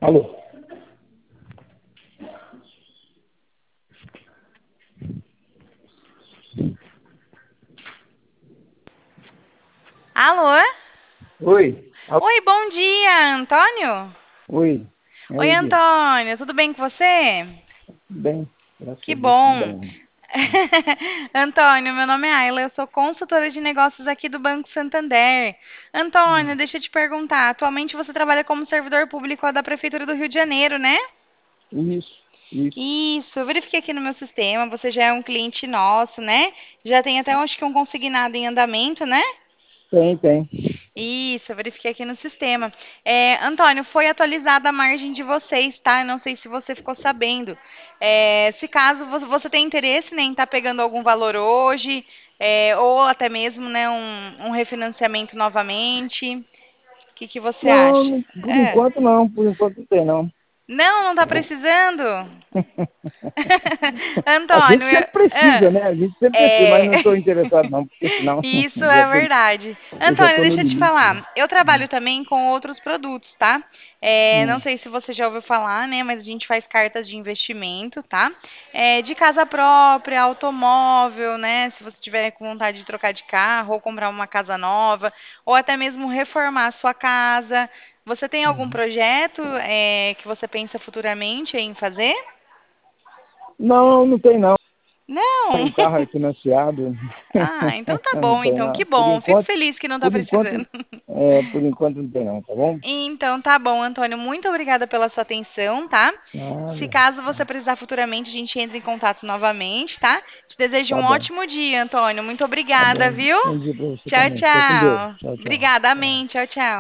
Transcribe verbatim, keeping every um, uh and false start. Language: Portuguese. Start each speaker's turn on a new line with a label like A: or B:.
A: Alô?
B: Alô?
A: Oi? Alô?
B: Oi, bom dia, Antônio?
A: Oi? E
B: Oi,
A: aí?
B: Antônio, tudo bem com você?
A: Tudo bem? Graças
B: Que
A: a Deus, tudo
B: bom.
A: bem.
B: Antônio, meu nome é Ayla, eu sou consultora de negócios aqui do Banco Santander. Antônio,
A: Hum.
B: deixa eu te perguntar, atualmente você trabalha como servidor público da Prefeitura do Rio de Janeiro, né?
A: Isso, isso.
B: Isso, eu verifiquei aqui no meu sistema, você já é um cliente nosso, né? Já tem até, acho que um consignado em andamento, né?
A: Tem, tem.
B: Isso, eu verifiquei aqui no sistema. É, Antônio, foi atualizada a margem de vocês, tá? Eu não sei se você ficou sabendo. É, se caso vo- você tem interesse, né, em estar pegando algum valor hoje, é, ou até mesmo, né, um, um refinanciamento novamente, o que que você
A: Não,
B: acha?
A: não- por
B: É.
A: enquanto não, por enquanto não tem não.
B: Não, não tá precisando?
A: A
B: Antônio,
A: gente
B: eu-
A: sempre precisa,
B: ah,
A: né? A gente sempre precisa, mas
B: é,
A: não estou interessado não, porque senão
B: isso
A: eu já
B: é
A: tô,
B: verdade.
A: eu já
B: Antônio,
A: tô no
B: deixa eu te
A: limite.
B: falar. Eu
A: Hum,
B: trabalho também com outros produtos, tá? É, não
A: hum,
B: sei se você já ouviu falar, né? Mas a gente faz cartas de investimento, tá? É, de casa própria, automóvel, né? Se você tiver com vontade de trocar de carro ou comprar uma casa nova, ou até mesmo reformar a sua casa. Você tem algum
A: uhum.
B: projeto, é, que você pensa futuramente em fazer?
A: Não, não tem não.
B: Não.
A: O carro é financiado.
B: Ah, então tá
A: Não
B: bom,
A: tem
B: então que
A: não. Por
B: bom. Fico
A: enquanto,
B: feliz que não tá
A: por
B: precisando.
A: enquanto, é, por enquanto não tem não, tá bom?
B: Então tá bom, Antônio. Muito obrigada pela sua atenção, tá? Se
A: Nada.
B: caso você precisar futuramente, a gente entra em contato novamente, tá? Te desejo
A: Tá
B: um
A: bom.
B: ótimo dia, Antônio. Muito
A: Tá
B: obrigada,
A: bom.
B: viu?
A: Bom dia pra você
B: Tchau,
A: também. Fica com Deus.
B: tchau.
A: Tchau, tchau.
B: Obrigada,
A: Tchau.
B: amém. Tchau, tchau.